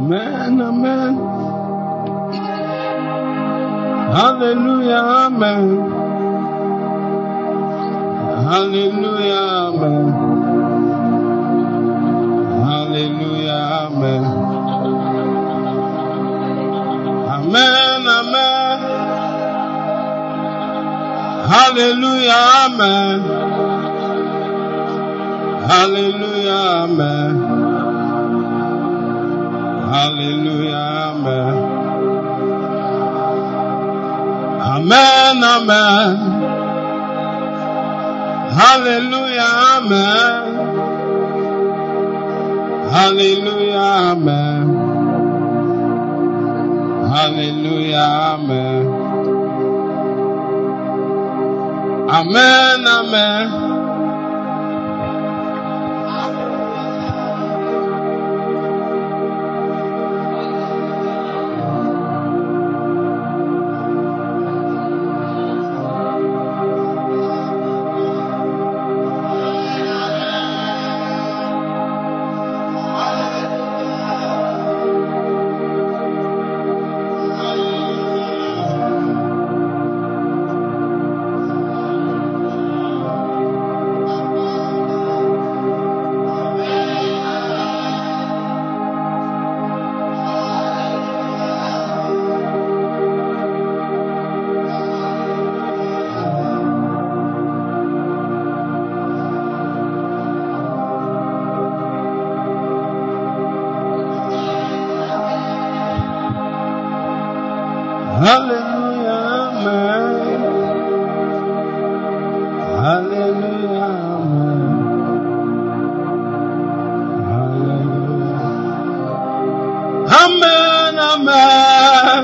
Amen, amen. Hallelujah, amen. Hallelujah, amen. Hallelujah, amen. Amen, amen. Hallelujah, amen. Hallelujah, amen. Hallelujah, amen. Amen, amen. Hallelujah, amen. Hallelujah, amen. Hallelujah, amen. Amen, amen. Hallelujah, amen. Hallelujah, amen. Hallelujah. Amen, amen.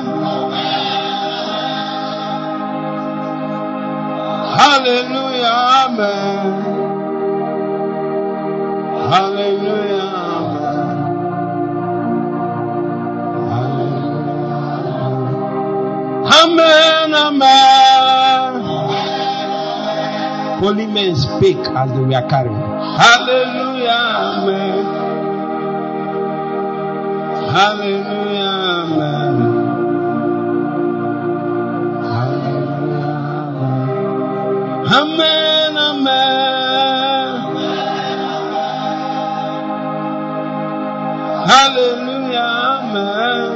Hallelujah, amen. Hallelujah, amen. Amen, amen. Holy men spake as they were carried. Hallelujah, amen. Hallelujah, amen. Hallelujah, amen. Amen, amen. Hallelujah, amen.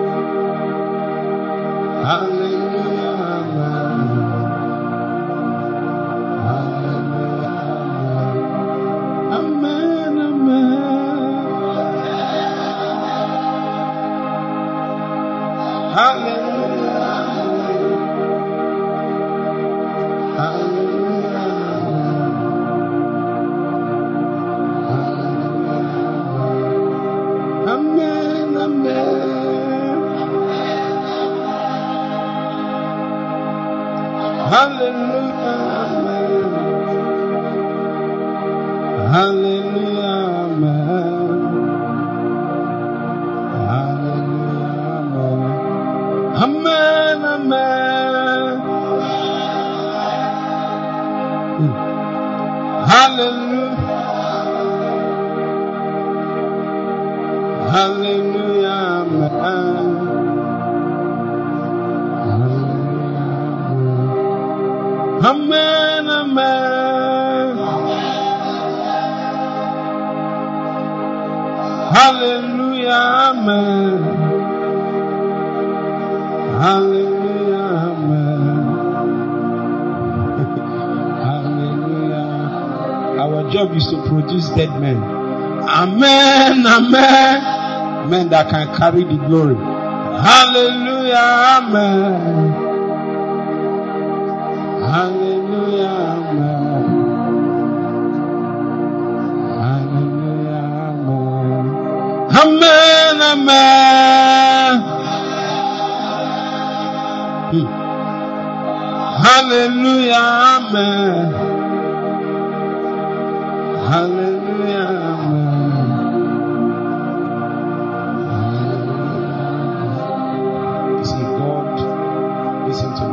Hallelujah, amen. Hallelujah, amen. Amen, amen. Hallelujah, hallelujah, amen, amen. Hallelujah, amen. Hallelujah, amen. Hallelujah, amen. Amen, amen. Hallelujah. Hallelujah, amen. Amen, amen. Hallelujah, amen. Hallelujah, amen. Hallelujah. Our job is to produce dead men. Amen, amen. Men that can carry the glory. Hallelujah, amen. Hallelujah, amen. Hallelujah, amen. Amen, amen. Hallelujah, amen. Hallelujah, amen. You see, God, listen to me.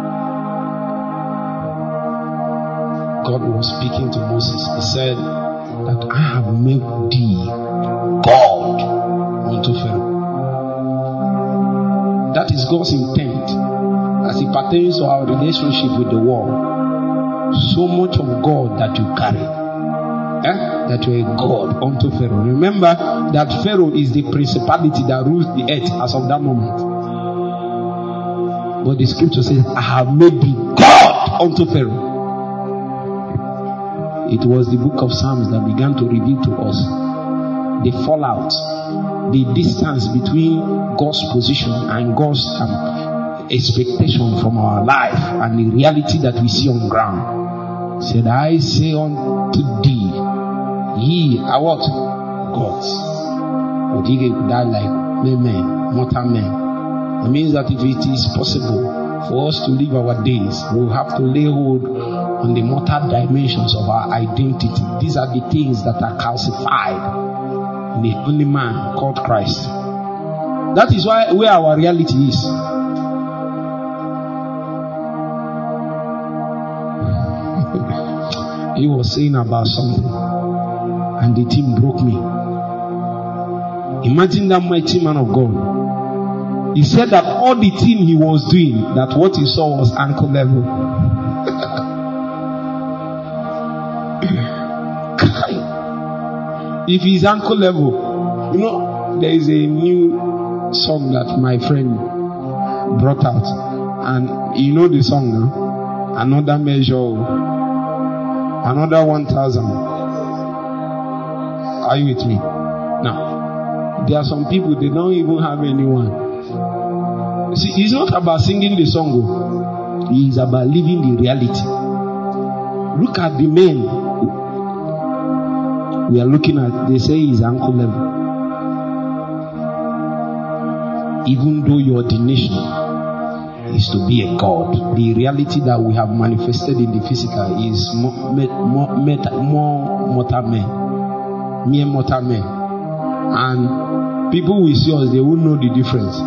God was speaking to Moses. He said, that I have made thee God unto Pharaoh. That is God's intent as it pertains to our relationship with the world. So much of God that you carry. That you are a God unto Pharaoh. Remember that Pharaoh is the principality that rules the earth as of that moment. But the scripture says, I have made thee God unto Pharaoh. It was the book of Psalms that began to reveal to us the fallout, the distance between God's position and God's expectation from our life and the reality that we see on ground. He said, I say unto thee, ye are what? Gods. But ye die like men, mortal men. It means that if it is possible for us to live our days, we'll have to lay hold on the mortal dimensions of our identity. These are the things that are calcified in the only man called Christ. That is why where our reality is. He was saying about something, and the thing broke me. Imagine that mighty man of God. He said that all the thing he was doing, that what he saw was ankle level. If he's ankle level, there is a new song that my friend brought out, and you know the song now? Another measure, another 1,000. Are you with me? Now, there are some people, they don't even have anyone. See, it's not about singing the song. It's about living the reality. Look at the men we are looking at. They say he's ankle level. Even though your ordination is to be a God, the reality that we have manifested in the physical is more mortal men, mere mortal men, and people will see us, they won't know the difference.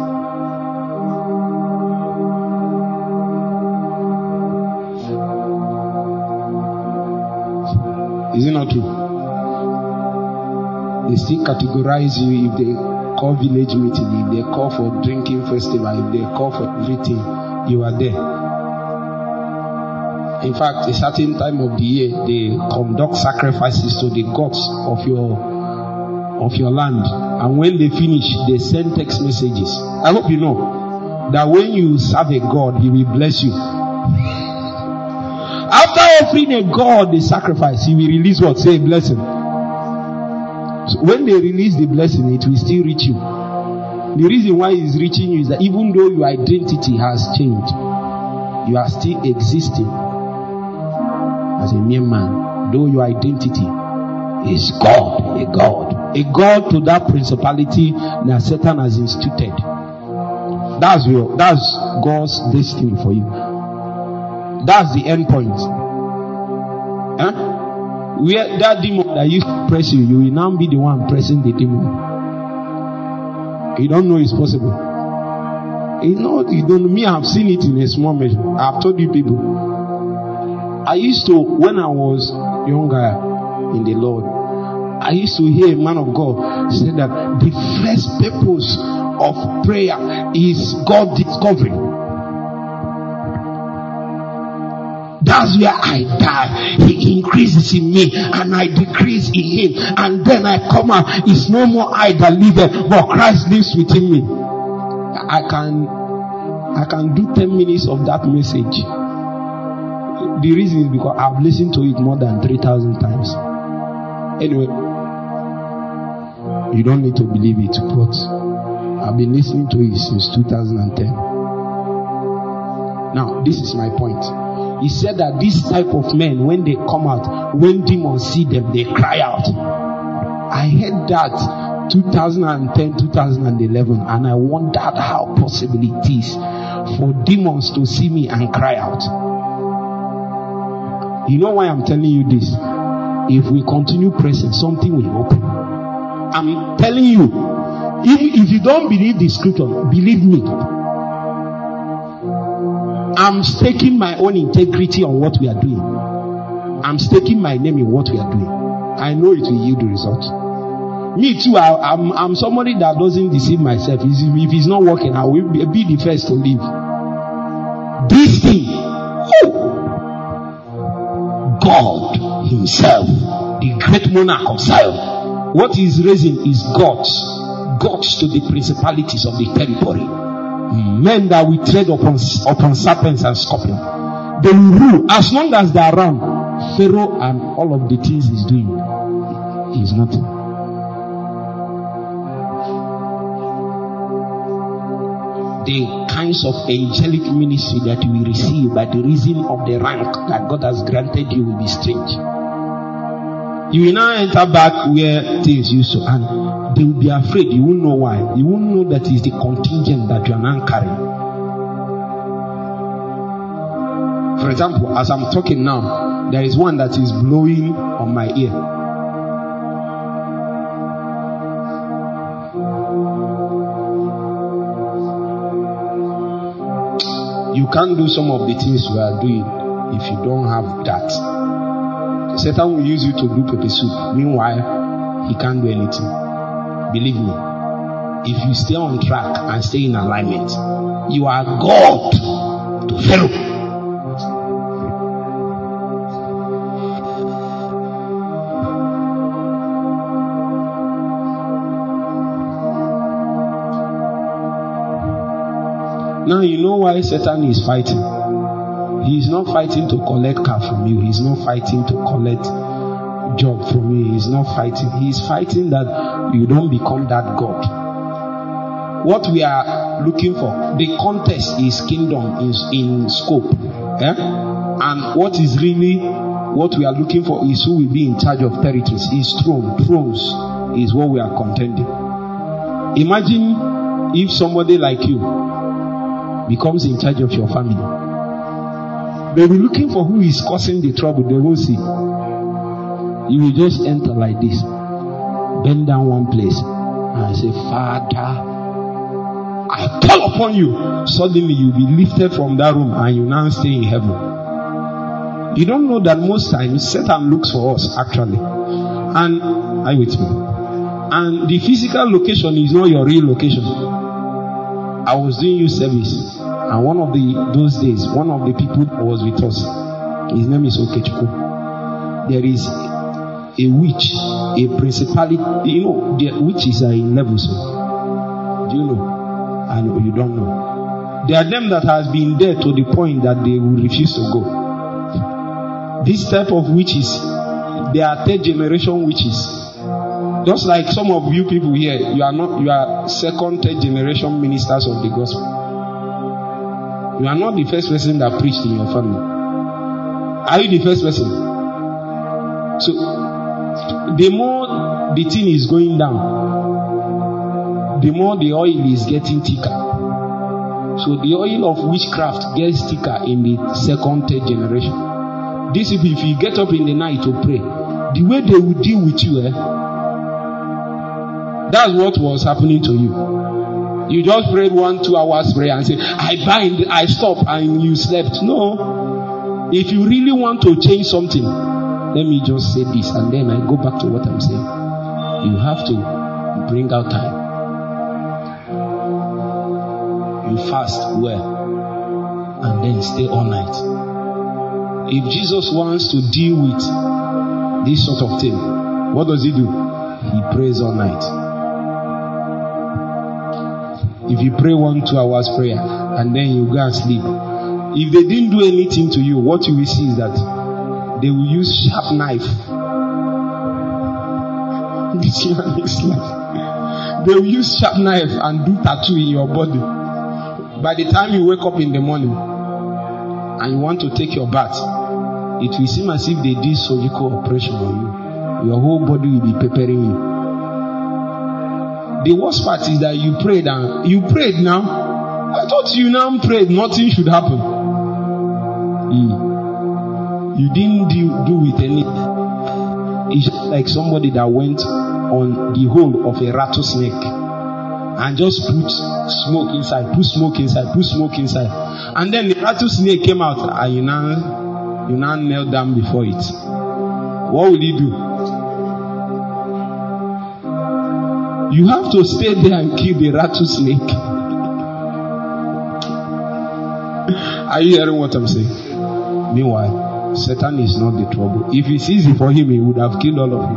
Is it not true? They still categorize you if they call village meeting, if they call for drinking festival, if they call for everything, you are there. In fact, a certain time of the year, they conduct sacrifices to the gods of your land. And when they finish, they send text messages. I hope you know that when you serve a God, He will bless you. After offering a God the sacrifice, He will release what? Say a blessing. So when they release the blessing, it will still reach you. The reason why it's reaching you is that even though your identity has changed, you are still existing as a mere man. Though your identity is God, a God to that principality that Satan has instituted. That's God's destiny for you. That's the end point. Where that demon that used to press you, you will now be the one pressing the demon. You don't know it's possible. You don't. Me, I've seen it in a small measure. I've told you people. I used to, when I was younger in the Lord, I used to hear a man of God say that the first purpose of prayer is God discovery. That's where I die. He increases in me and I decrease in Him. And then I come out. It's no more I that liveth, but Christ lives within me. I can do 10 minutes of that message. The reason is because I've listened to it more than 3,000 times. Anyway, you don't need to believe it, but I've been listening to it since 2010. Now, this is my point. He said that this type of men, when they come out, when demons see them, they cry out. I heard that 2010, 2011, and I wondered how possible it is for demons to see me and cry out. You know why I'm telling you this? If we continue pressing, something will open. I'm telling you, if you don't believe the scripture, believe me. I'm staking my own integrity on what we are doing. I'm staking my name in what we are doing. I know it will yield the result. Me too, I'm somebody that doesn't deceive myself. If it's not working, I will be the first to leave. This thing, God himself, the great monarch of Zion, what he is raising is gods to the principalities of the territory. Men that will tread upon serpents and scorpions. They will rule as long as they are around. Pharaoh and all of the things he's doing is nothing. The kinds of angelic ministry that you will receive by the reason of the rank that God has granted you will be strange. You will now enter back where things used to, and they will be afraid. You won't know why. You won't know that it's the contingent that you are now carrying. For example, as I'm talking now, there is one that is blowing on my ear. You can't do some of the things you are doing if you don't have that. Satan will use you to do pepper soup. Meanwhile, he can't do anything. Believe me. If you stay on track and stay in alignment, you are God to Pharaoh. Now you know why Satan is fighting. He is not fighting to collect car from you. He is not fighting to collect job from you. He is not fighting. He is fighting that you don't become that God. What we are looking for, the contest is kingdom in scope. And what is really what we are looking for is who will be in charge of territories. Is thrones is what we are contending. Imagine if somebody like you becomes in charge of your family. They'll be looking for who is causing the trouble. They won't see. You will just enter like this, bend down one place, and say, Father, I call upon you. Suddenly you'll be lifted from that room and you now stay in heaven. You don't know that most times Satan looks for us actually. And are you with me? And the physical location is not your real location. I was doing youth service, and one of those days, one of the people that was with us, his name is Okechukwu. There is a witch, a principality. You know, the witches are in levels. Do you know? I know you don't know. There are them that has been there to the point that they will refuse to go. This type of witches, they are third generation witches. Just like some of you people here, you are second, third generation ministers of the gospel. You are not the first person that preached in your family. Are you the first person? So, the more the thing is going down, the more the oil is getting thicker. So the oil of witchcraft gets thicker in the second, third generation. This if you get up in the night to pray, the way they will deal with you, that's what was happening to you. You just prayed 1-2 hours prayer and say, I bind, I stop, and you slept. No. If you really want to change something, let me just say this, and then I go back to what I'm saying. You have to bring out time. You fast well, and then stay all night. If Jesus wants to deal with this sort of thing, what does he do? He prays all night. If you pray 1-2 hours prayer and then you go and sleep, if they didn't do anything to you, what you will see is that they will use sharp knife. They will use sharp knife and do tattoo in your body. By the time you wake up in the morning and you want to take your bath, it will seem as if they did surgical operation on you. Your whole body will be preparing you. The worst part is that you prayed now. I thought you now prayed, nothing should happen. You didn't do with any. It's just like somebody that went on the hole of a rattlesnake and just put smoke inside, put smoke inside. And then the rattlesnake came out and you now knelt down before it. What will he do? You have to stay there and kill the rattlesnake. Are you hearing what I'm saying? Meanwhile, Satan is not the trouble. If it's easy for him, he would have killed all of you.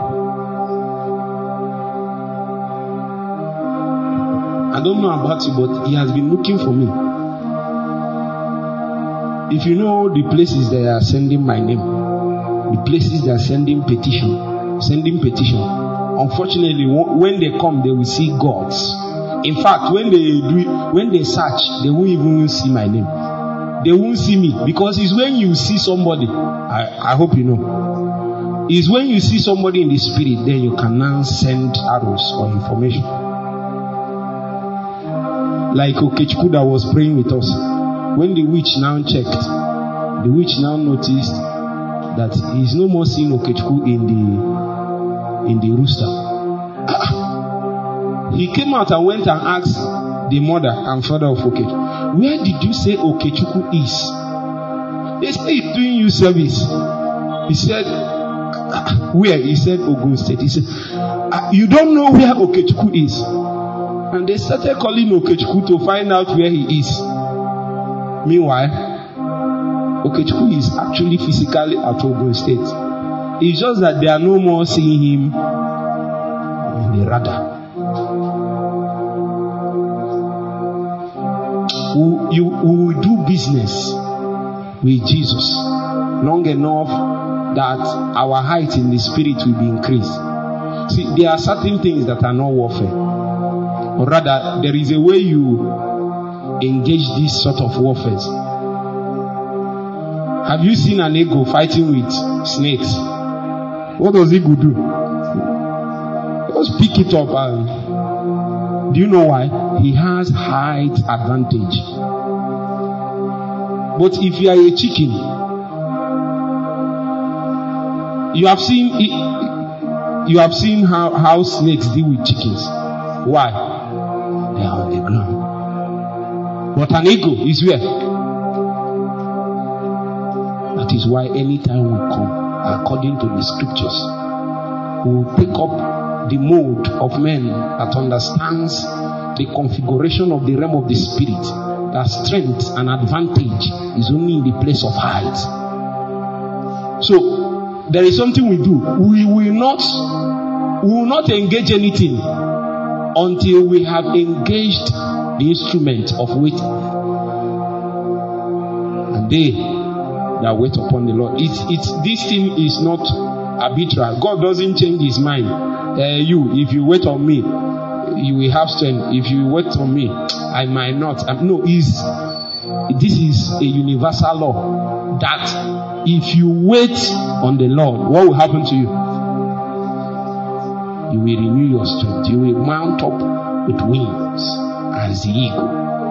I don't know about you, but he has been looking for me. If you know the places they are sending my name, the places they are sending petition. Unfortunately, when they come, they will see gods. In fact, when they search, they won't even see my name. They won't see me, because it's when you see somebody. I hope you know. It's when you see somebody in the spirit, then you can now send arrows or information. Like Okechukwu that was praying with us. When the witch now checked, the witch now noticed that he's no more seeing Okechukwu in the rooster. He came out and went and asked the mother and father of Okechukwu, where did you say Okechukwu is? They say he's doing you service. He said, where? He said Ogun State. He said, you don't know where Okechukwu is? And they started calling Okechukwu to find out where he is. Meanwhile, Okechukwu is actually physically at Ogun State. It's just that they are no more seeing him in the radar. We will do business with Jesus long enough that our height in the spirit will be increased. See, there are certain things that are not warfare. Or rather, there is a way you engage this sort of warfare. Have you seen an eagle fighting with snakes? What does eagle do? Just pick it up and... Do you know why? He has height advantage. But if you are a chicken, you have seen how snakes deal with chickens. Why? They are on the ground. But an eagle is where? That is why anytime we come, according to the scriptures, we will pick up the mode of men that understands the configuration of the realm of the spirit, that strength and advantage is only in the place of height. So there is something we do. We will not engage anything until we have engaged the instrument of waiting. And they that wait upon the Lord. This thing is not arbitrary. God doesn't change his mind. If you wait on me, you will have strength. If you wait on me, I might not. No, this is a universal law that if you wait on the Lord, what will happen to you? You will renew your strength. You will mount up with wings as the eagle.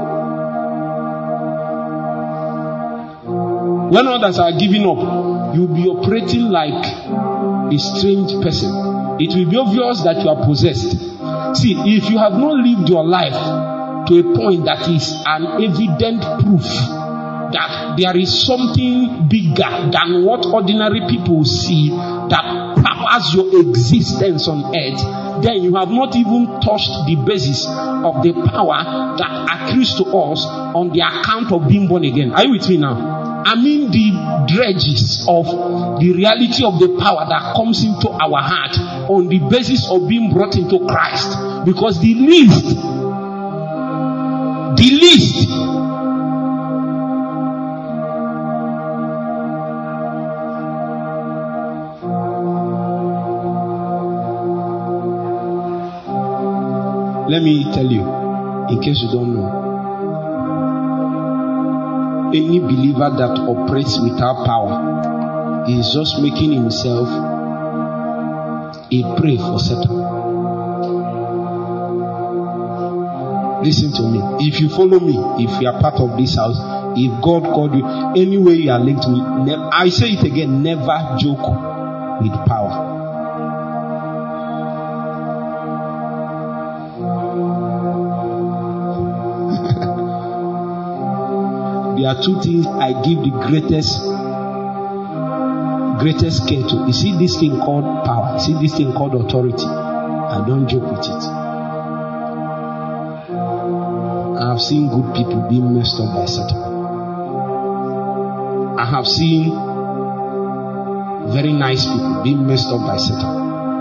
When others are giving up, you will be operating like a strange person. It will be obvious that you are possessed. See, if you have not lived your life to a point that is an evident proof that there is something bigger than what ordinary people see that powers your existence on earth, then you have not even touched the basis of the power that accrues to us on the account of being born again. Are you with me now? I mean the dredges of the reality of the power that comes into our heart on the basis of being brought into Christ. Because the least let me tell you, in case you don't know, any believer that operates without power is just making himself a prey for Satan. Listen to me. If you follow me, if you are part of this house, if God called you, anyway you are linked to me, I say it again, never joke with power. There are two things I give the greatest care to. You see this thing called power. You see this thing called authority. I don't joke with it. I have seen good people being messed up by Satan. I have seen very nice people being messed up by Satan.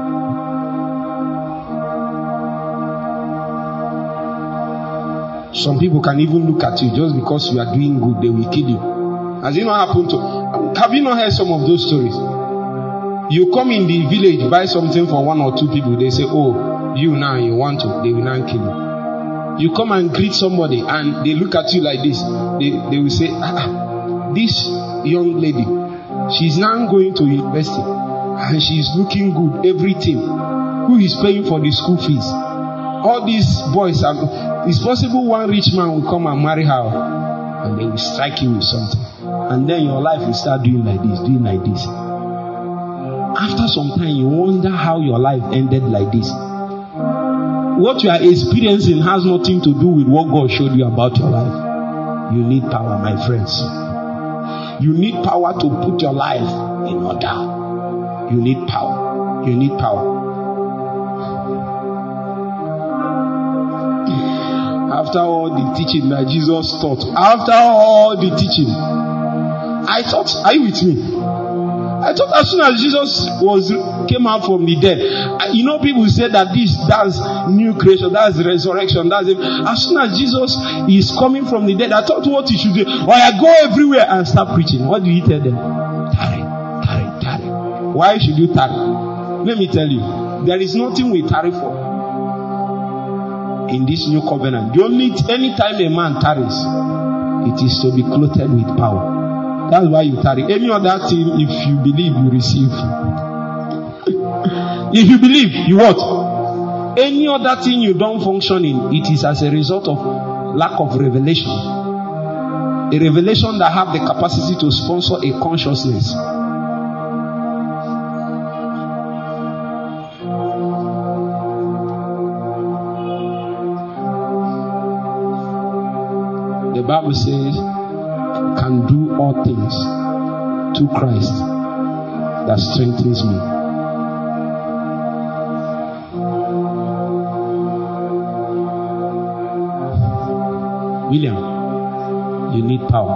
Some people can even look at you just because you are doing good, they will kill you. Has it not happened to? Have you not heard some of those stories? You come in the village, buy something for 1 or 2 people, they say, oh, you now, you want to, they will now kill you. You come and greet somebody and they look at you like this. They will say, this young lady, she's now going to university and she's looking good, everything. Who is paying for the school fees? All these boys it's possible one rich man will come and marry her and they will strike you with something. And then your life will start doing like this, doing like this. After some time, you wonder how your life ended like this. What you are experiencing has nothing to do with what God showed you about your life. You need power, my friends. You need power to put your life in order. You need power. You need power. After all the teaching that Jesus taught, after all the teaching, I thought, are you with me? I thought as soon as Jesus came out from the dead, people say that that's new creation, that's resurrection, that's it. As soon as Jesus is coming from the dead, I thought what he should do, I go everywhere and start preaching. What do you tell them? Tarry. Why should you tarry? Let me tell you, there is nothing we tarry for in this new covenant. Anytime a man tarries, it is to be clothed with power. That's why you tarry. Any other thing, if you believe, you receive. If you believe, you what? Any other thing you don't function in, it is as a result of lack of revelation. A revelation that have the capacity to sponsor a consciousness. The Bible says, can do all things through Christ that strengthens me. William, you need power.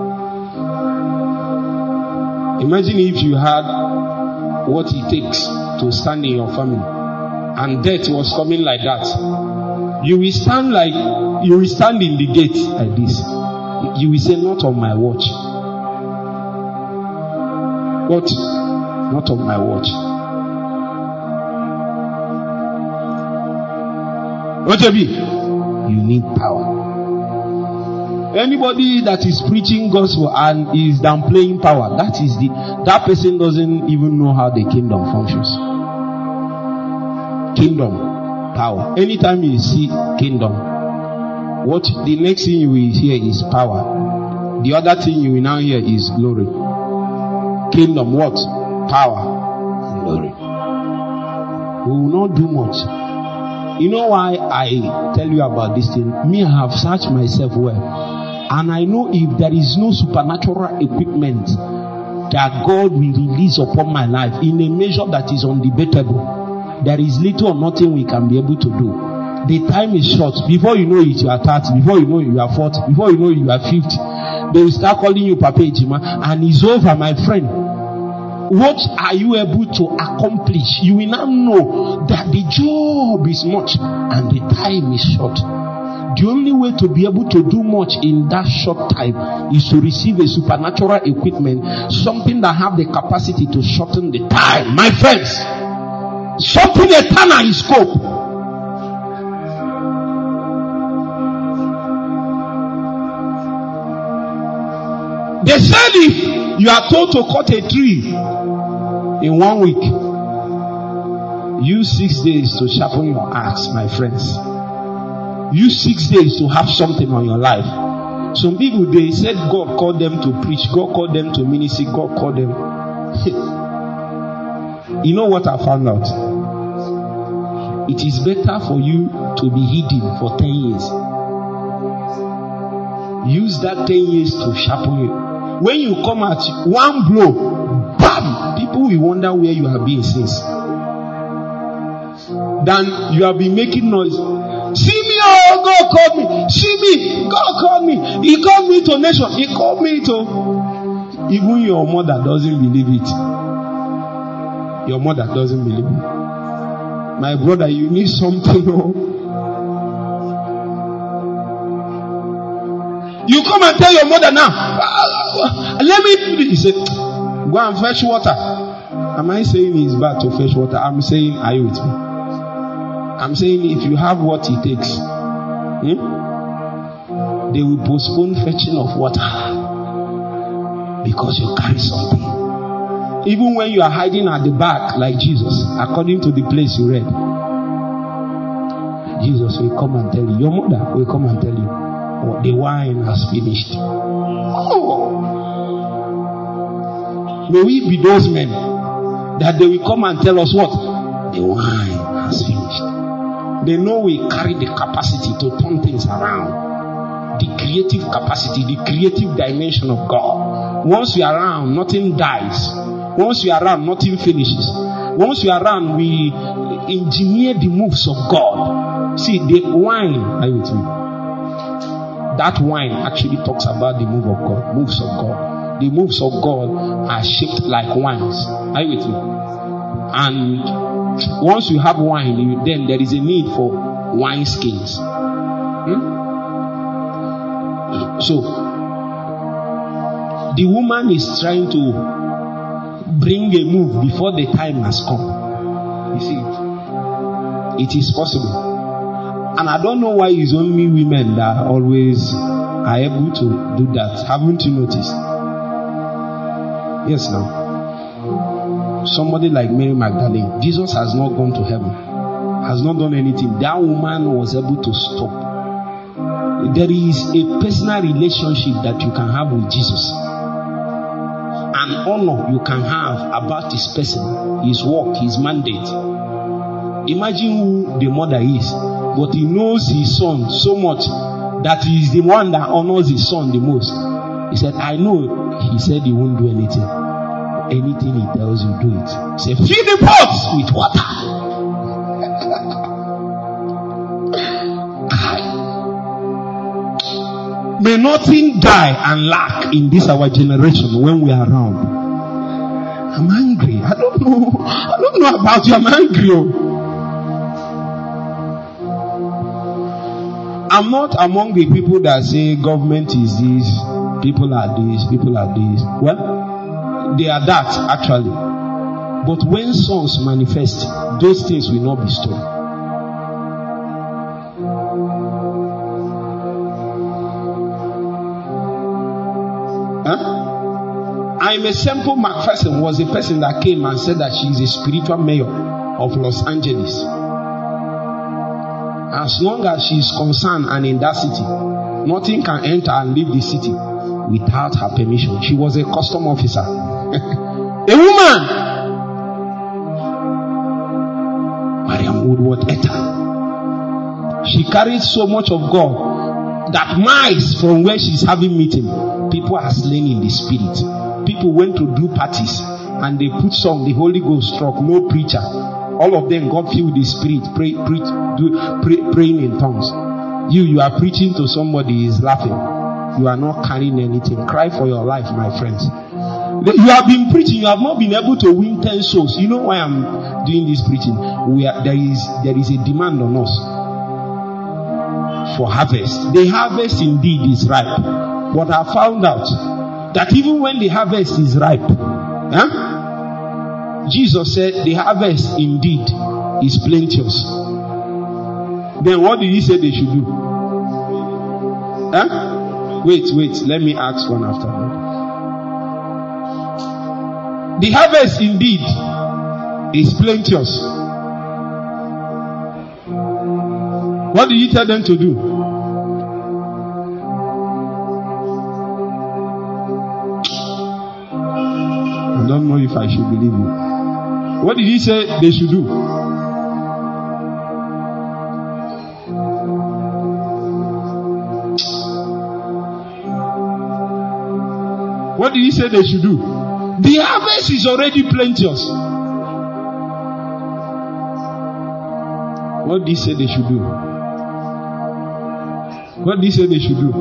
Imagine if you had what it takes to stand in your family and death was coming like that. You will stand in the gate like this. You will say, not on my watch. What? Not on my watch. What you be? You need power. Anybody that is preaching gospel and is downplaying power, that person doesn't even know how the kingdom functions. Kingdom, power. Anytime you see kingdom, what the next thing you will hear is power. The other thing you will now hear is glory. Kingdom, what? Power and glory. We will not do much. You know why I tell you about this thing? Me, I have searched myself well. And I know if there is no supernatural equipment that God will release upon my life in a measure that is undebatable, there is little or nothing we can be able to do. The time is short. Before you know it, you are 30. Before you know it, you are 40. Before you know it, you are 50. They will start calling you Papa Ejima, and it's over, my friend. What are you able to accomplish? You will now know that the job is much and the time is short. The only way to be able to do much in that short time is to receive a supernatural equipment, something that have the capacity to shorten the time. My friends, something eternal in scope. They said if you are told to cut a tree in 1 week, use 6 days to sharpen your axe, my friends. Use 6 days to have something on your life. Some people, they said God called them to preach, God called them to ministry, God called them. You know what I found out? It is better for you to be hidden for 10 years. Use that 10 years to sharpen you. When you come at one blow, bam! People will wonder where you have been since. Then you have been making noise. See me, oh God called me. See me. God called me. He called me to nation. He called me to... Even your mother doesn't believe it. Your mother doesn't believe it. My brother, you need something. You come and tell your mother now. Let me do this. He said, go and fetch water. Am I saying it's bad to fetch water? I'm saying, are you with me? I'm saying if you have what it takes, they will postpone fetching of water because you carry something. Even when you are hiding at the back like Jesus, according to the place you read, Jesus will come and tell you. Your mother will come and tell you, oh, the wine has finished. Oh. May we be those men that they will come and tell us what? The wine has finished. They know we carry the capacity to turn things around. The creative capacity, the creative dimension of God. Once we are around, nothing dies. Once we are around, nothing finishes. Once we are around, we engineer the moves of God. See, the wine, are you with me? That wine actually talks about the move of God, moves of God. The moves of God are shaped like wines. Are you with me? And once you have wine, then there is a need for wine skins. So, the woman is trying to bring a move before the time has come. You see, it is possible. And I don't know why it's only women that always are able to do that. Haven't you noticed? Yes, now. Somebody like Mary Magdalene, Jesus has not gone to heaven, has not done anything. That woman was able to stop. There is a personal relationship that you can have with Jesus, an honor you can have about his person, his work, his mandate. Imagine who the mother is, but he knows his son so much that he is the one that honors his son the most. He said, I know. He said he won't do anything. Anything he tells you, do it. He said, fill the pots with water. May nothing die and lack in this our generation when we are around. I'm angry. I don't know about you. I'm angry. I'm not among the people that say government is this, people are this, people are this. Well, they are that actually. But when sons manifest, those things will not be stolen. Semple McPherson was a person that came and said that she is a spiritual mayor of Los Angeles. As long as she is concerned and in that city, nothing can enter and leave the city without her permission. She was a custom officer. A woman. Mariam Woodward Etta. She carried so much of God that miles from where she's having meeting, people are slain in the spirit. People went to do parties and they put song, the Holy Ghost struck, no preacher. All of them got filled with the spirit, praying in tongues. You are preaching to somebody, is laughing. You are not carrying anything. Cry for your life, my friends. You have been preaching, you have not been able to win 10 souls. You know why I'm doing this preaching? There is a demand on us for harvest. The harvest indeed is ripe. But I found out that even when the harvest is ripe, Jesus said the harvest indeed is plenteous. Then what did he say they should do? Wait, let me ask one after that. The harvest indeed is plenteous. What did you tell them to do? I don't know if I should believe you. What did he say they should do? What did he say they should do? The harvest is already plenteous. What did he say they should do? What do you say they should do?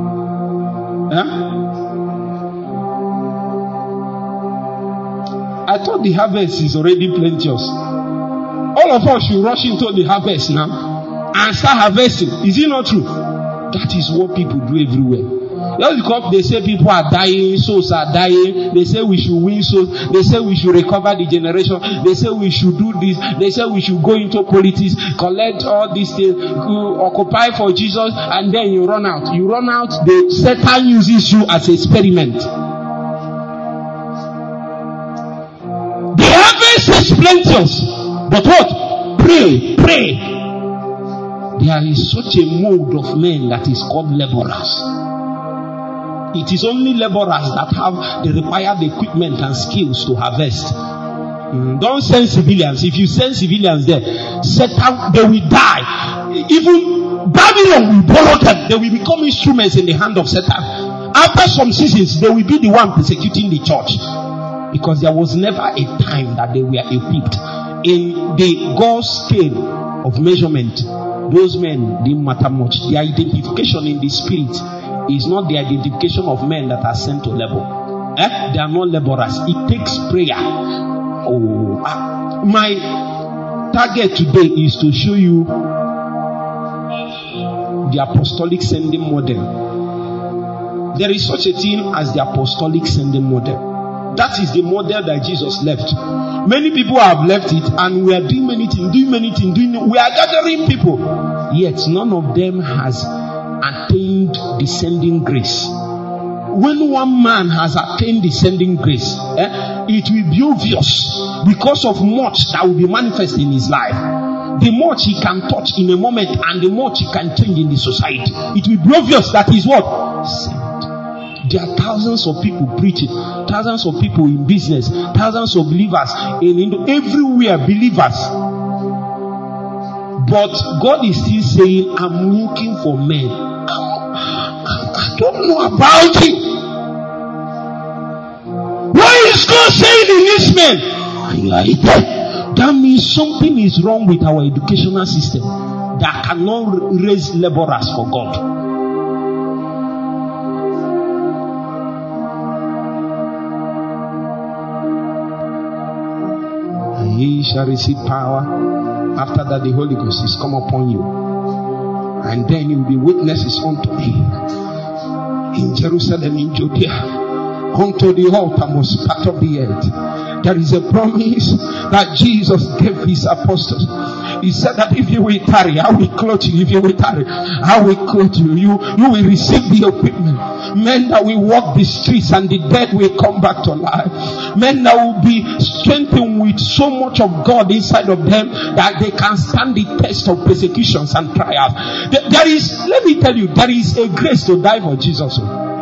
I thought the harvest is already plenteous. All of us should rush into the harvest now and start harvesting. Is it not true? That is what people do everywhere. Just because they say people are dying, souls are dying, they say we should win souls, they say we should recover the generation, they say we should do this, they say we should go into politics, collect all these things, occupy for Jesus, and then you run out. You run out, Satan uses you as an experiment. The harvest is plenteous, but what? Pray. There is such a mode of men that is called laborers. It is only laborers that have the required equipment and skills to harvest. Don't send civilians. If you send civilians there, Satan, they will die. Even Babylon will borrow them. They will become instruments in the hand of Satan. After some seasons, they will be the one persecuting the church. Because there was never a time that they were equipped. In the God's scale of measurement, those men didn't matter much. The identification in the spirit is not the identification of men that are sent to labor. They are not laborers. It takes prayer. My target today is to show you the apostolic sending model. There is such a thing as the apostolic sending model. That is the model that Jesus left. Many people have left it, and we are doing many things. We are gathering people, yet none of them has attained descending grace. When one man has attained descending grace, it will be obvious because of much that will be manifest in his life. The much he can touch in a moment, and the much he can change in the society. It will be obvious that is what? Sent. There are thousands of people preaching, thousands of people in business, thousands of believers in everywhere, believers. But God is still saying, I'm looking for men. I don't know about it. What is God saying in this man? That means something is wrong with our educational system that cannot raise laborers for God. Ye shall receive power. After that, the Holy Ghost is come upon you, and then you will be witnesses unto me in Jerusalem, in Judea, unto the uttermost part of the earth. There is a promise that Jesus gave his apostles. He said that if you will tarry, I will clothe you. If you will tarry, I will clothe you. You will receive the equipment. Men that will walk the streets and the dead will come back to life. Men that will be strengthened with so much of God inside of them that they can stand the test of persecutions and trials. There is, let me tell you, there is a grace to die for Jesus.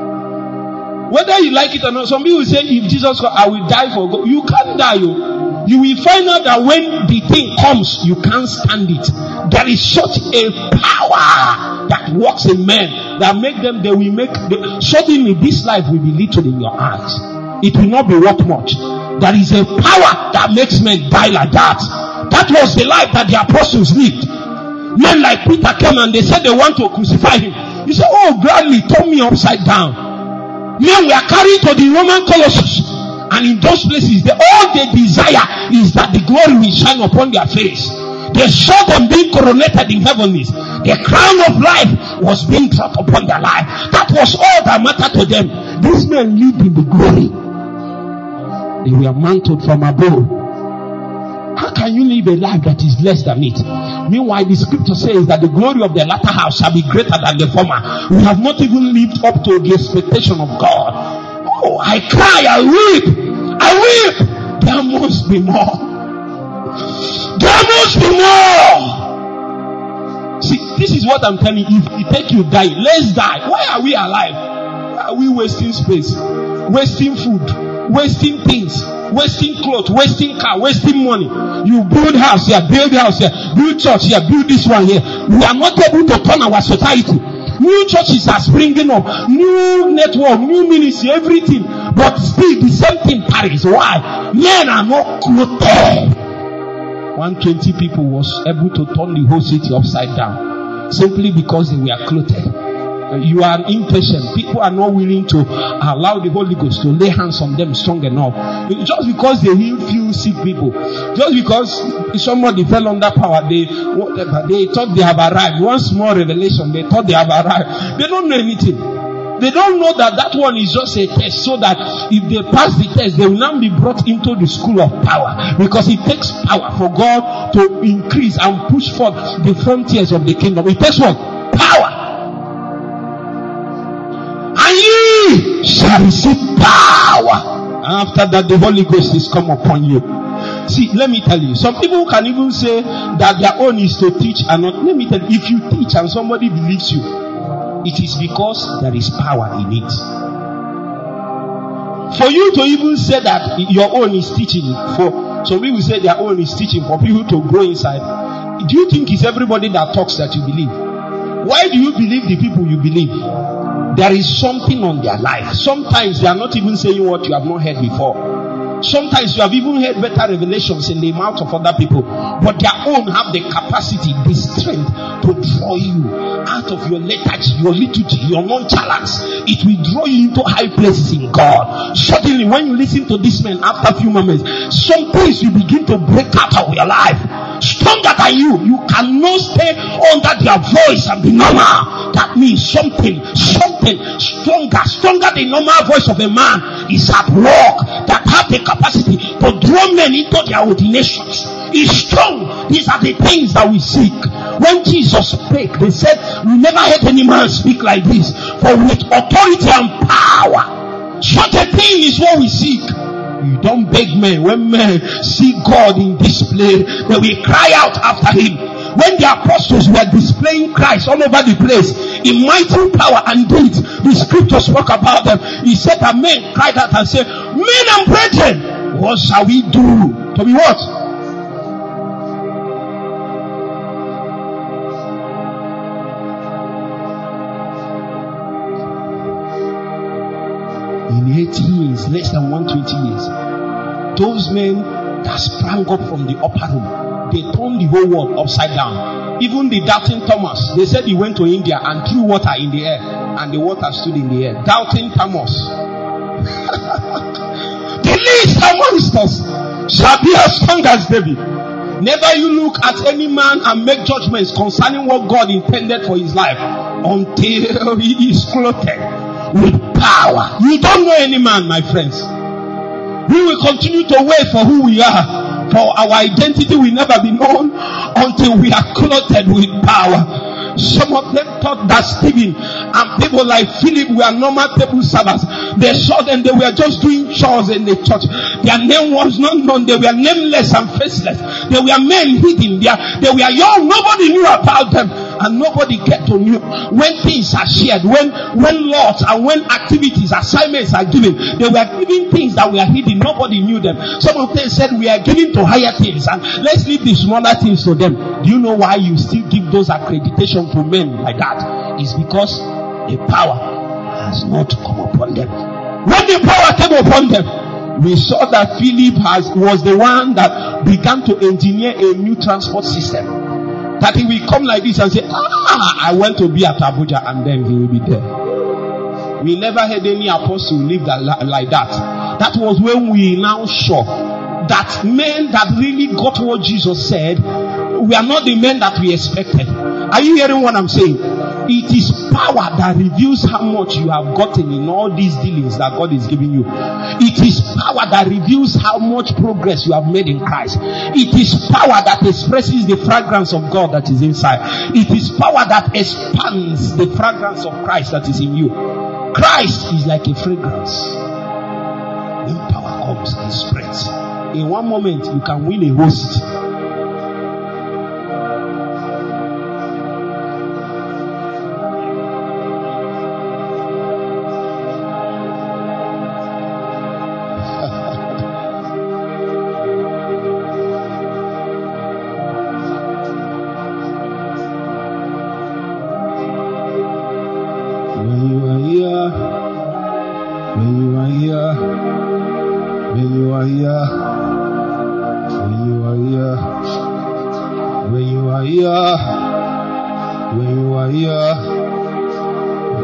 Whether you like it or not, some people say, if Jesus comes, I will die for God. You can't die. You will find out that when the thing comes, you can't stand it. There is such a power that works in men that make them, they will make, suddenly this life will be little in your hands. It will not be worth much. There is a power that makes men die like that. That was the life that the apostles lived. Men like Peter came and they said they want to crucify him. He said, oh, gladly, turn me upside down. Men were carried to the Roman Colossus. And in those places, all they desire is that the glory will shine upon their face. They saw them being coronated in heavenlies. The crown of life was being dropped upon their life. That was all that mattered to them. These men lived in the glory. They were mantled from above. How can you live a life that is less than it? Meanwhile, the scripture says that the glory of the latter house shall be greater than the former. We have not even lived up to the expectation of God. Oh, I cry, I weep. There must be more. There must be more. See, this is what I'm telling you. If we take you die, let's die. Why are we alive? Why are we wasting space? Wasting food, wasting things, wasting clothes, wasting car, wasting money. You build house here, build house here, build church here, build this one here. We are not able to turn our society. New churches are springing up, new network, new ministry, everything. But still the same thing carries. Why? Men are not clothed. 120 people was able to turn the whole city upside down. Simply because they were clothed. you are impatient. People are not willing to allow the Holy Ghost to lay hands on them strong enough. Just because they heal few sick people, just because somebody fell under power, they thought they have arrived. One small revelation, they thought they have arrived. They don't know anything. They don't know that one is just a test, so that if they pass the test, they will now be brought into the school of power. Because it takes power for God to increase and push forth the frontiers of the kingdom. It takes what? Power. And ye shall receive power. After that, the Holy Ghost is come upon you. See, let me tell you, some people can even say that their own is to teach and not. Let me tell you, if you teach and somebody believes you, it is because there is power in it. For you to even say that your own is teaching, for some people say their own is teaching for people to grow inside. Do you think it's everybody that talks that you believe? Why do you believe the people you believe? There is something on their life. Sometimes they are not even saying what you have not heard before. Sometimes you have even heard better revelations in the mouth of other people, but their own have the capacity, the strength to draw you out of your lethargy, your liturgy, your nonchalance. It will draw you into high places in God. Suddenly, when you listen to this man, after a few moments, some things will begin to break out of your life. Stronger than you cannot stay under their voice and be normal. That means something stronger than normal voice of a man is at work, that have the capacity to draw men into their ordinations. Is strong. These are the things that we seek. When Jesus spake, they said, we never heard any man speak like this, for with authority and power. Such a thing is what we seek. You don't beg men. When men see God in display, they will cry out after him. When the apostles were displaying Christ all over the place in mighty power and deeds, the scriptures spoke about them. He said that men cried out and said, men and brethren, what shall we do? To be what? In 80 years, less than 120 years, those men that sprang up from the upper room, they turned the whole world upside down. Even the doubting Thomas, they said he went to India and threw water in the air, and the water stood in the air. Doubting Thomas. The least amongst us shall be as strong as David. Never you look at any man and make judgments concerning what God intended for his life until he is clothed with power. You don't know any man, my friends. We will continue to wait for who we are, for our identity will never be known until we are clothed with power. Some of them thought that Stephen and people like Philip were normal table servers. They saw them, they were just doing chores in the church. Their name was not known. They were nameless and faceless. They were men hidden. They were young. Nobody knew about them. And nobody get to know. When things are shared, when lots and when activities, assignments are given, they were giving things that were hidden. Nobody knew them. Some of them said, we are giving to higher things and let's leave the smaller things to them. Do you know why you still give those accreditation to men like that? It's because the power has not come upon them. When the power came upon them, we saw that Philip was the one that began to engineer a new transport system. That he will come like this and say, I went to be at Abuja, and then he will be there. We never had any apostle live like that. That was when we now saw that men that really got what Jesus said, we are not the men that we expected. Are you hearing what I'm saying? It is power that reveals how much you have gotten in all these dealings that God is giving you. It is power that reveals how much progress you have made in Christ. It is power that expresses the fragrance of God that is inside. It is power that expands the fragrance of Christ that is in you. Christ is like a fragrance. When power comes, it spreads. In one moment, you can win a whole city.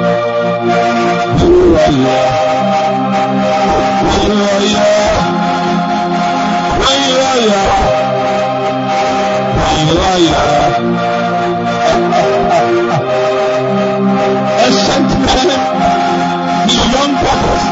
A sentiment beyond purpose.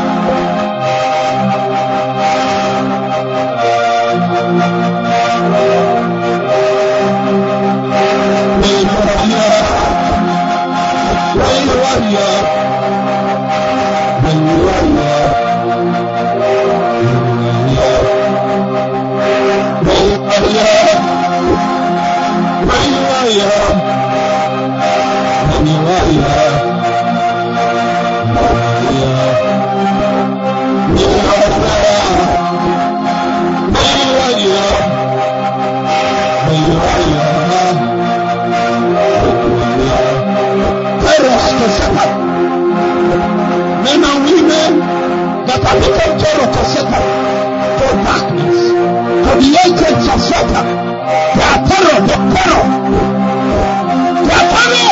Men and women that have become terror to Satan, to darkness, to the agents of Satan. They are terror, they are terror. They are terror.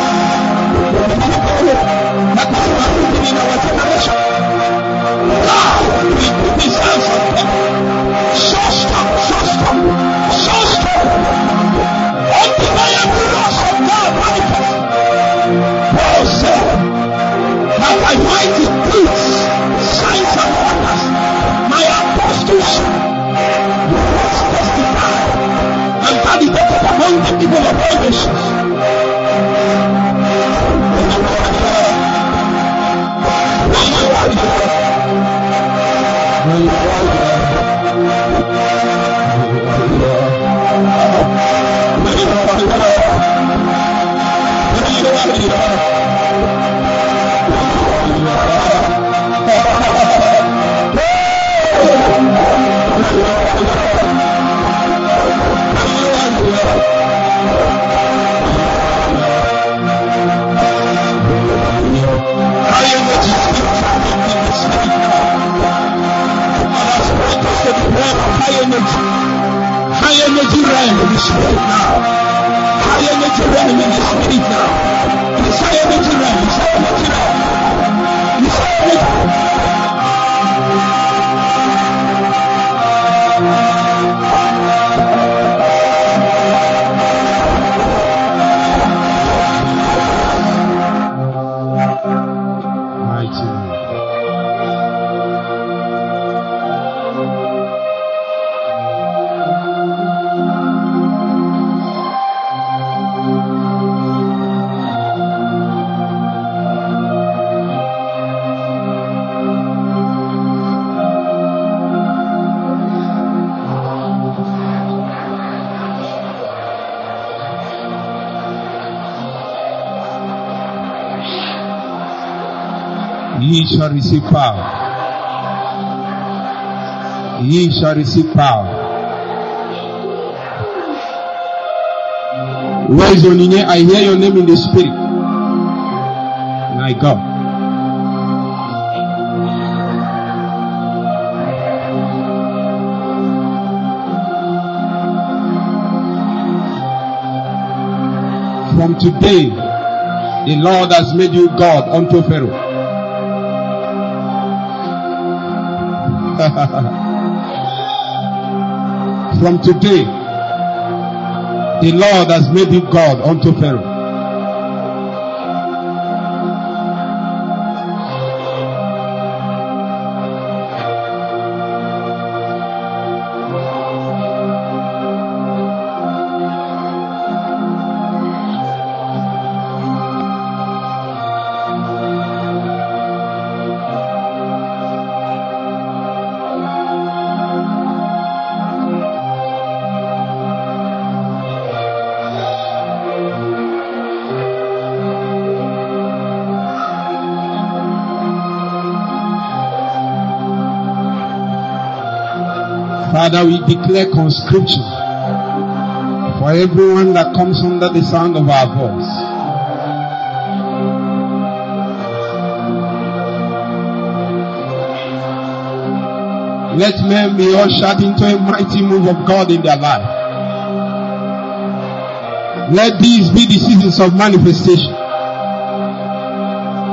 That is what we did in our generation. God, we put his hands on them. So strong, so strong, so strong. Undeniable loss of God manifest. Paul said, that by mighty deeds, signs and wonders, my apostleship was testified and validated among the people of all nations. High energy realm in the spirit now. High energy realm in the spirit now. It's high energy realm. It's high energy realm. It's high energy. Ye shall receive power. Ye shall receive power. Where is Onine? I hear your name in the spirit. My God. From today, the Lord has made you God unto Pharaoh. From today, the Lord has made you God unto Pharaoh. Father, we declare conscription for everyone that comes under the sound of our voice. Let men be ushered into a mighty move of God in their life. Let these be the seasons of manifestation.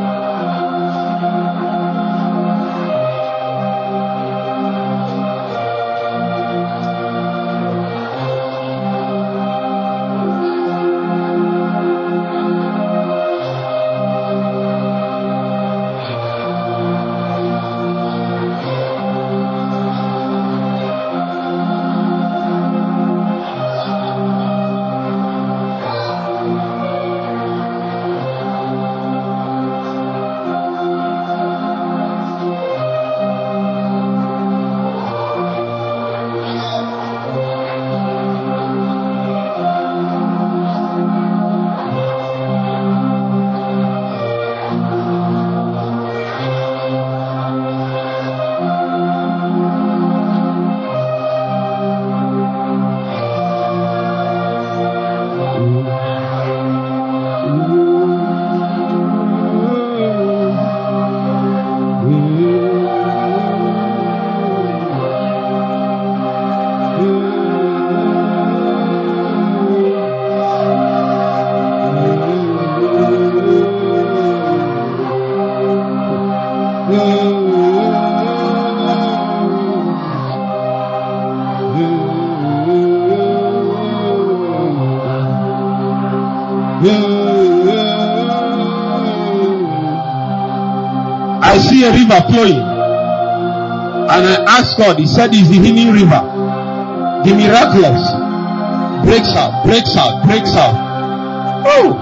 I see a river flowing. And I asked God, He said it's the healing river. The miraculous breaks out, breaks out, breaks out. Oh!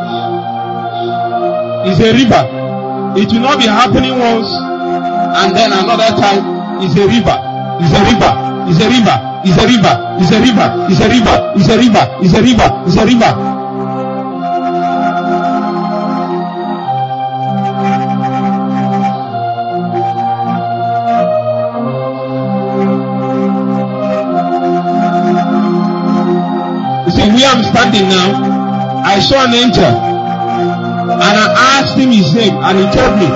It's a river. It will not be happening once and then another time. It's a river. It's a river. It's a river. It's a river. It's a river. It's a river. It's a river. It's a river. It's a river. You see, where I'm standing now, I saw an angel and I asked him his name and he told me.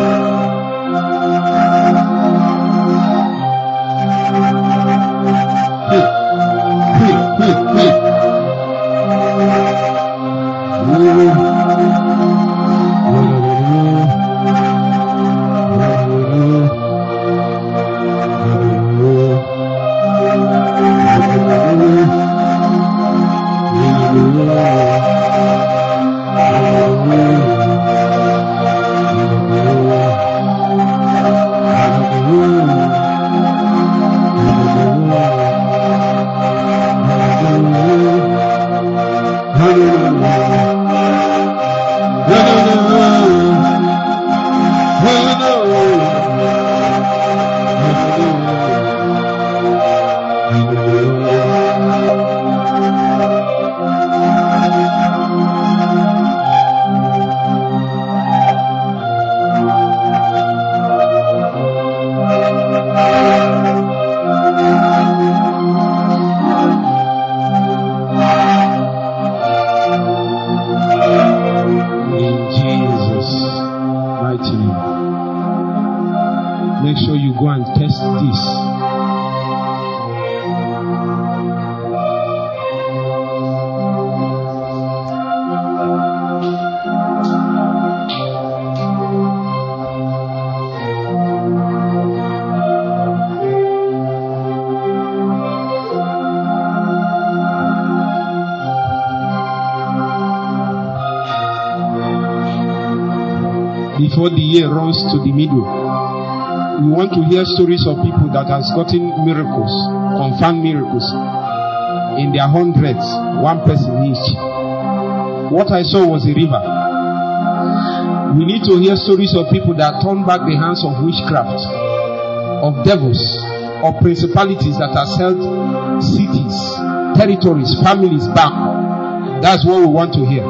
Before the year runs to the middle, we want to hear stories of people that has gotten miracles, confirmed miracles, in their hundreds, one person each. What I saw was a river. We need to hear stories of people that turn back the hands of witchcraft, of devils, of principalities that have held cities, territories, families back. That's what we want to hear.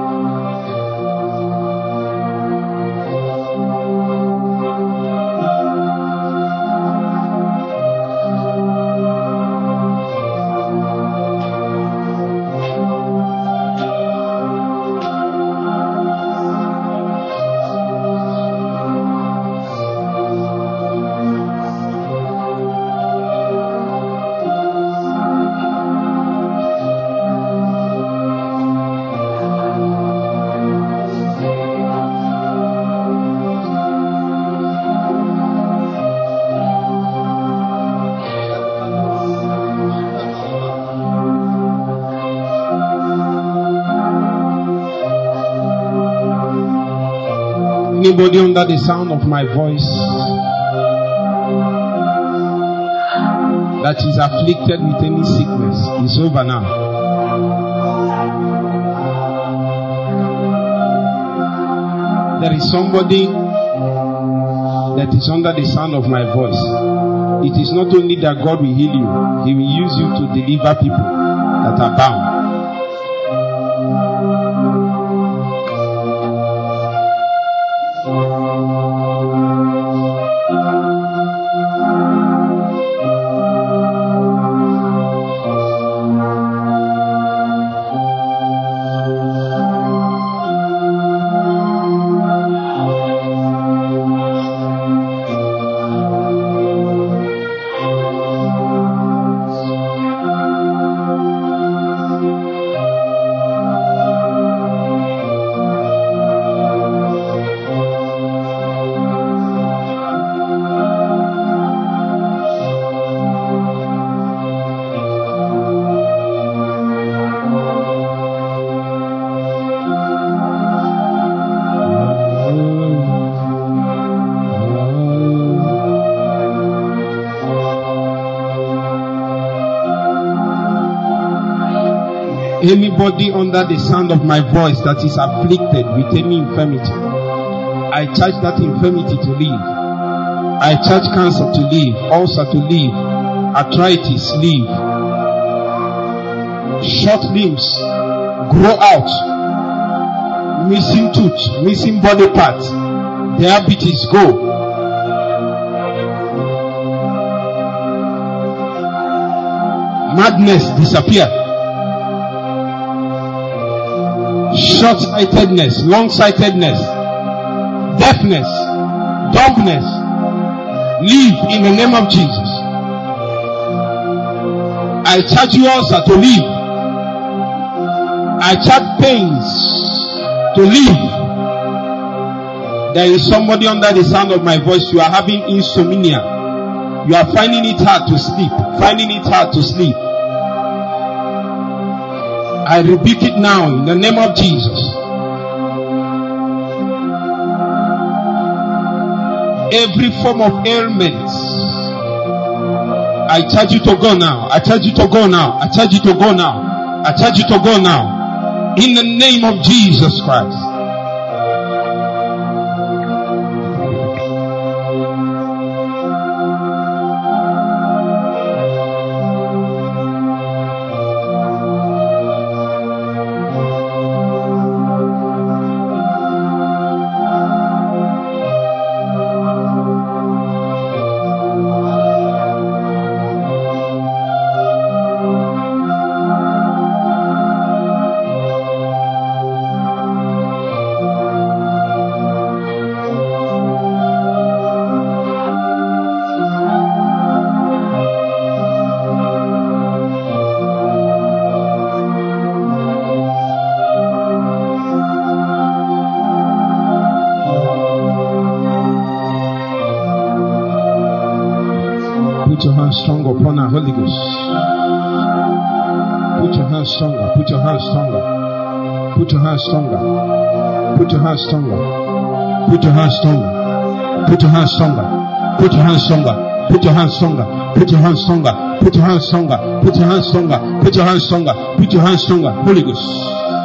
Anybody under the sound of my voice that is afflicted with any sickness, it's over now. There is somebody that is under the sound of my voice. It is not only that God will heal you, He will use you to deliver people that are bound. Anybody under the sound of my voice that is afflicted with any infirmity, I charge that infirmity to leave. I charge cancer to leave, ulcer to leave, arthritis leave, short limbs grow out, missing tooth, missing body parts, diabetes go. Madness disappear. Short-sightedness, long-sightedness, deafness, dumbness, leave in the name of Jesus. I charge you also to leave. I charge pains to leave. There is somebody under the sound of my voice. You are having insomnia. You are finding it hard to sleep. Finding it hard to sleep. I rebuke it now in the name of Jesus. Every form of ailment, I charge you to go now. I charge you to go now. I charge you to go now. I charge you to go now. In the name of Jesus Christ. Put your hands strong upon our Holy Ghost. Put your hands stronger. Put your hands stronger. Put your hands stronger. Put your hands stronger. Put your hands stronger. Put your hands stronger. Put your hands stronger. Put your hands stronger. Put your hands stronger. Put your hands stronger. Put your hands stronger. Put your hands stronger. Put your hands stronger. Holy Ghost.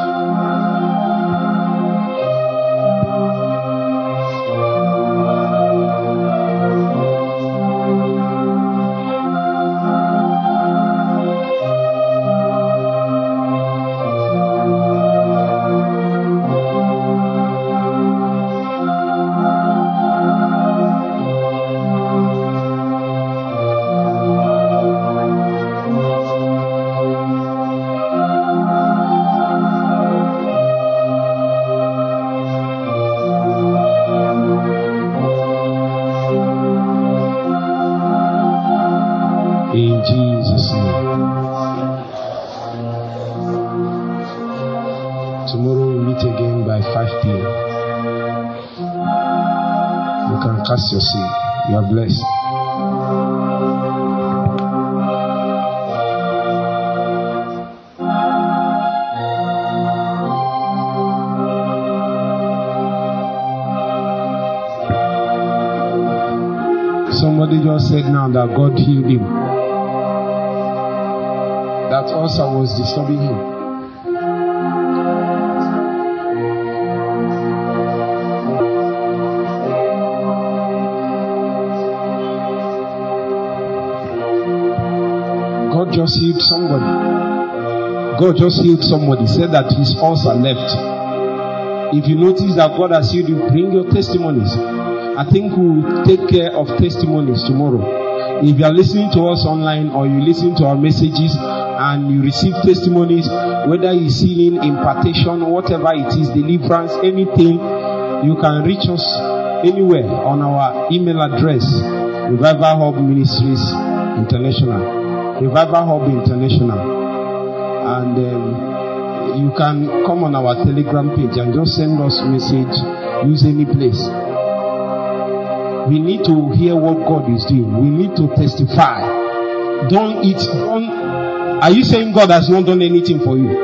In Jesus' name. Tomorrow we meet again by 5 p.m. You can cast your seed. You are blessed. Somebody just said now that God healed him. That ulcer was disturbing him. God just healed somebody. God just healed somebody. Said that his ulcer left. If you notice that God has healed you, bring your testimonies. I think we'll take care of testimonies tomorrow. If you are listening to us online or you listen to our messages and you receive testimonies, whether it's healing, impartation, whatever it is, deliverance, anything, you can reach us anywhere on our email address, Revival Hub Ministries International. Revival Hub International. And you can come on our Telegram page and just send us a message. Use any place. We need to hear what God is doing. We need to testify. Are you saying God has not done anything for you?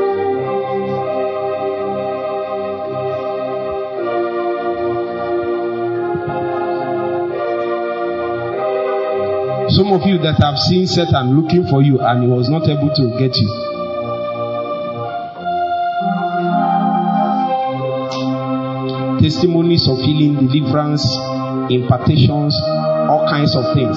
Some of you that have seen Satan looking for you and he was not able to get you. testimonies of healing, deliverance, impartations, all kinds of things.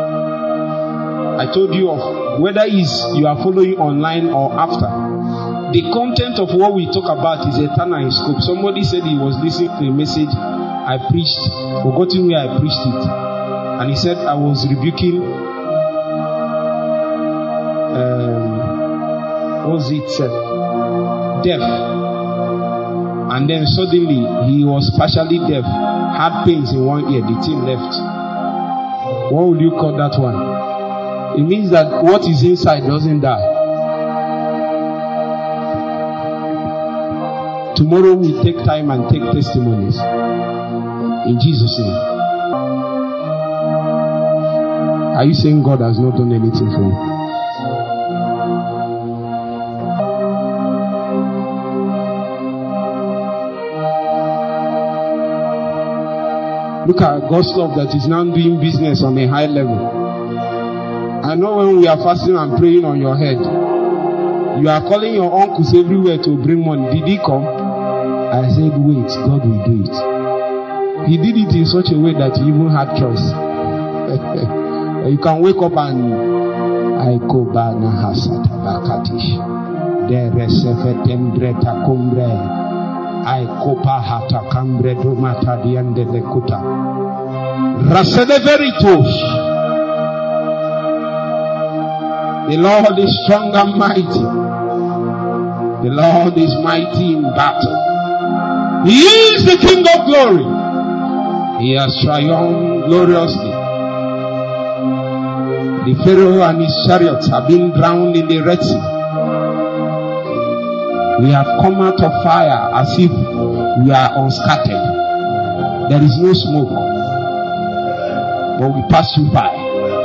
I told you of whether you are following online or after. The content of what we talk about is eternal in scope. Somebody said he was listening to a message I preached, forgotten where I preached it. And he said I was rebuking deaf. And then suddenly he was partially deaf, had pains in one ear, the thing left. What would you call that one? It means that what is inside doesn't die. Tomorrow we take time and take testimonies. In Jesus' name. Are you saying God has not done anything for you? Look at God's love that is now doing business on a high level. I know when we are fasting and praying on your head, you are calling your uncles everywhere to bring money. Did he come? I said, wait, God will do it. He did it in such a way that you even had choice. You can wake up and I go bana hasata bakatish. There sefetembreta kumbre. I kopa hata kambre do mata diande lekuta. Rasede veritos. The Lord is strong and mighty. The Lord is mighty in battle. He is the King of glory. He has triumphed gloriously. The Pharaoh and his chariots have been drowned in the Red Sea. We have come out of fire as if we are unscattered. There is no smoke, but we pass through fire.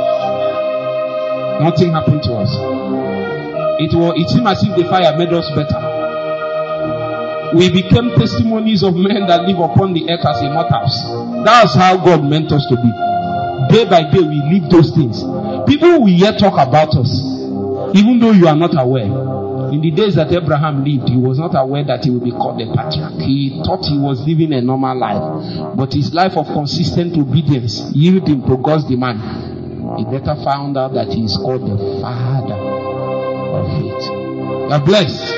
Nothing happened to us. It seemed as if the fire made us better. We became testimonies of men that live upon the earth as immortals. That's how God meant us to be. Day by day we live those things. People will yet talk about us, even though you are not aware. In the days that Abraham lived, he was not aware that he would be called a patriarch. He thought he was living a normal life. But his life of consistent obedience, yielding to God's demand, he later found out that he is called the father of faith. You are blessed.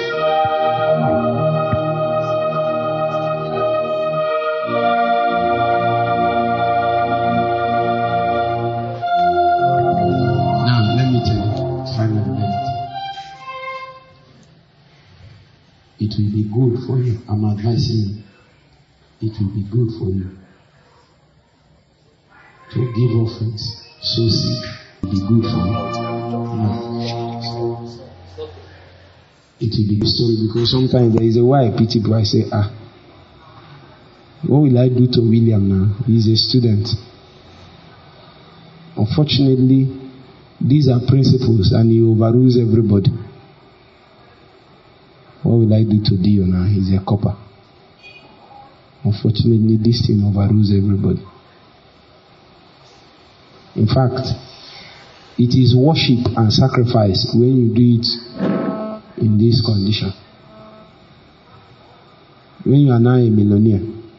Now, let me tell you, finally, it will be good for you. I'm advising you. It will be good for you to give offerings. So see, it will be good for you. It will be a story because sometimes there is a why pity boy I say, what will I do to William now? He's a student. Unfortunately, these are principles and he overrules everybody. What will I do to Dio now? He's a copper. Unfortunately, this thing overrules everybody. In fact, it is worship and sacrifice when you do it in this condition. When you are now a millionaire,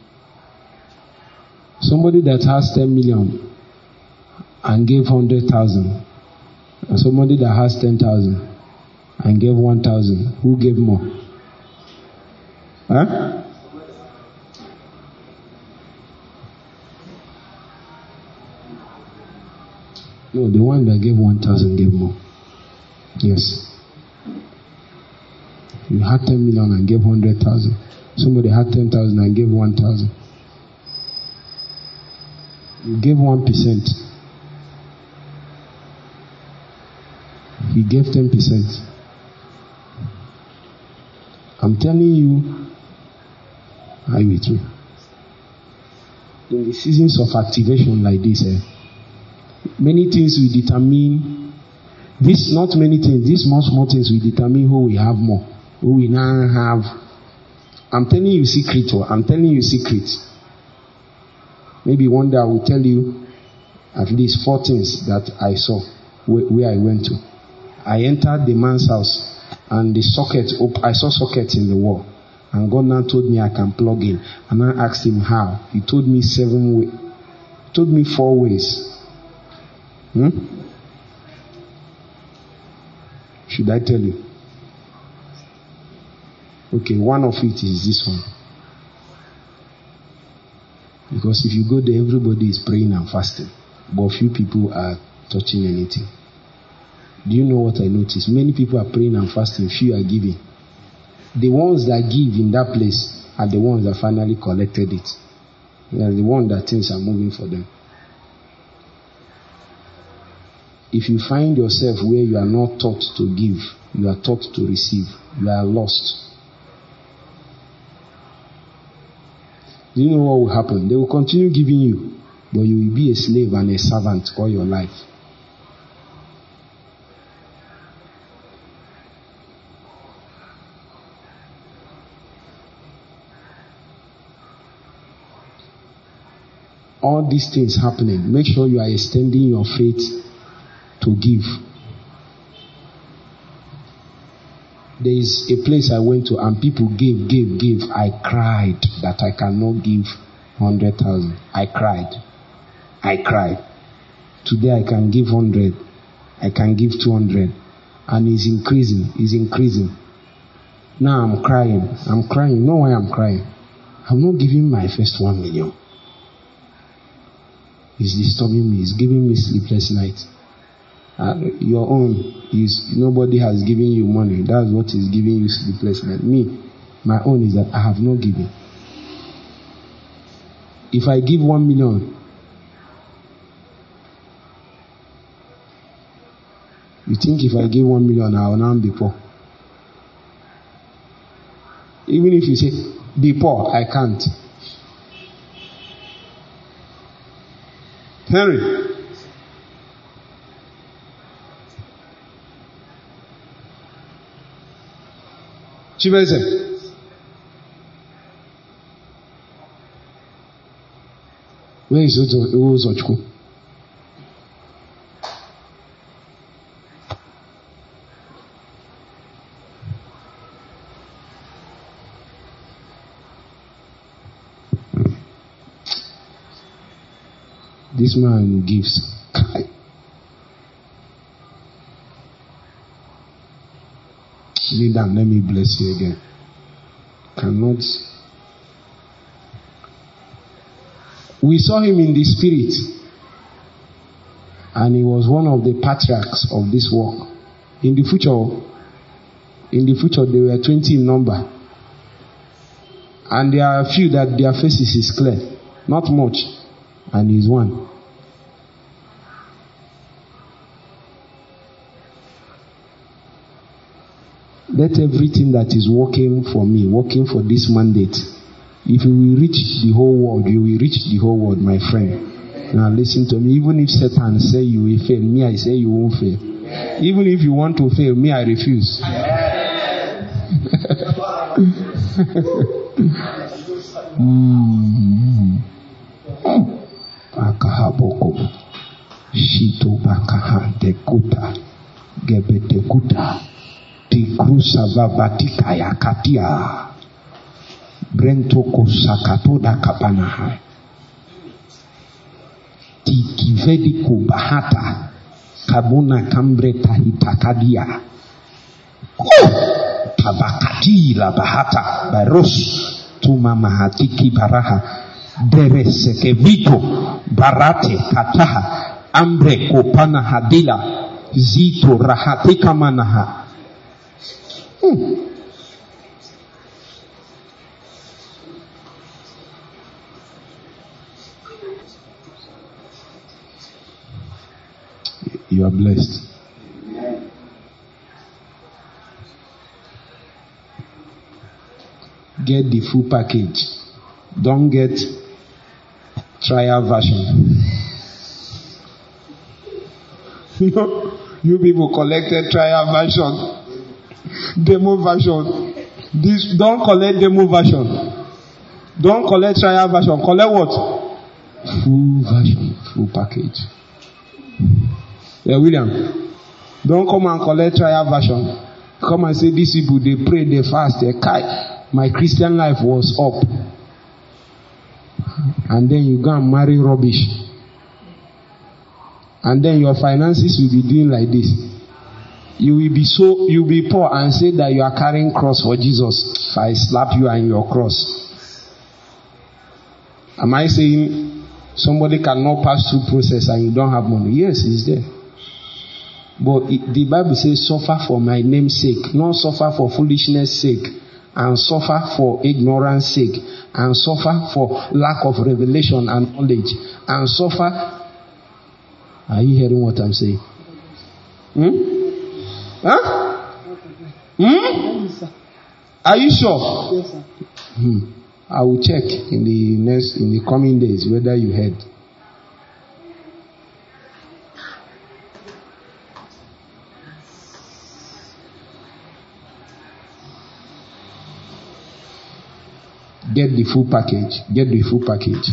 somebody that has 10 million and gave 100,000, and somebody that has 10,000 and gave 1,000, who gave more? Huh? No, the one that gave 1,000 gave more. Yes. You had 10 million and gave 100,000. Somebody had 10,000 and gave 1,000. You gave 1%. He gave 10%. I'm telling you, are you with me? In the seasons of activation like this, many things will determine, not many things, these small things will determine who we have more, who we now have. I'm telling you secret. Maybe one day I will tell you at least 4 things that I saw where I went to. I entered the man's house and I saw sockets in the wall. And God now told me I can plug in. And I asked him how. He told me 7 ways. He told me 4 ways. Should I tell you? Okay, one of it is this one. Because if you go there, everybody is praying and fasting. But few people are touching anything. Do you know what I noticed? Many people are praying and fasting, few are giving. The ones that give in that place are the ones that finally collected it. They are the ones that things are moving for them. If you find yourself where you are not taught to give, you are taught to receive, you are lost. Do you know what will happen? They will continue giving you, but you will be a slave and a servant all your life. All these things happening, make sure you are extending your faith to give. There is a place I went to and people gave. I cried that I cannot give 100,000. I cried. Today I can give 100. I can give 200. And it's increasing. Now I'm crying. You know why I'm crying? I'm not giving my first 1 million. It's disturbing me. It's giving me sleepless nights. Your own is nobody has given you money. That's what is giving you sleepless night. Me, my own is that I have not given. If I give 1 million, you think if I give 1 million, I will now be poor? Even if you say be poor, I can't. Henry. Chibeze. Where is Ochoku? This man gives. Kneel down, let me bless you again. Cannot. We saw him in the spirit, and he was one of the patriarchs of this work. In the future, they were 20 in number, and there are a few that their faces is clear, not much, and he's one. Let everything that is working for me, working for this mandate, if you will reach the whole world, you will reach the whole world, my friend. Now listen to me. Even if Satan say you will fail, me I say you won't fail. Even if you want to fail, me I refuse. Shito bakaha dekuta gebetekuta. Tikrusa vavatika ya katia brento kusakatoda kapanaha tikivedi kubahata kabuna kambre tahitakadia tabakati la bahata baros tuma mahatiki baraha bereseke vito barate kataha ambre kopana hadila zito rahatika manaha. You are blessed. Get the full package. Don't get trial version. You people collected trial version. Demo version. This don't collect demo version. Don't collect trial version. Collect what? Full version, full package. Yeah, William. Don't come and collect trial version. Come and say these people they pray, they fast, they kite. my Christian life was up. And then you go and marry rubbish. And then your finances will be doing like this. You'll be poor and say that you are carrying cross for Jesus. If I slap you and your cross. Am I saying somebody cannot pass through process and you don't have money? Yes, it's there. But the Bible says suffer for my name's sake, not suffer for foolishness' sake, and suffer for ignorance' sake, and suffer for lack of revelation and knowledge, and suffer. Are you hearing what I'm saying? Huh? Are you sure? Yes, sir. I will check in the coming days whether you heard. Get the full package. Get the full package.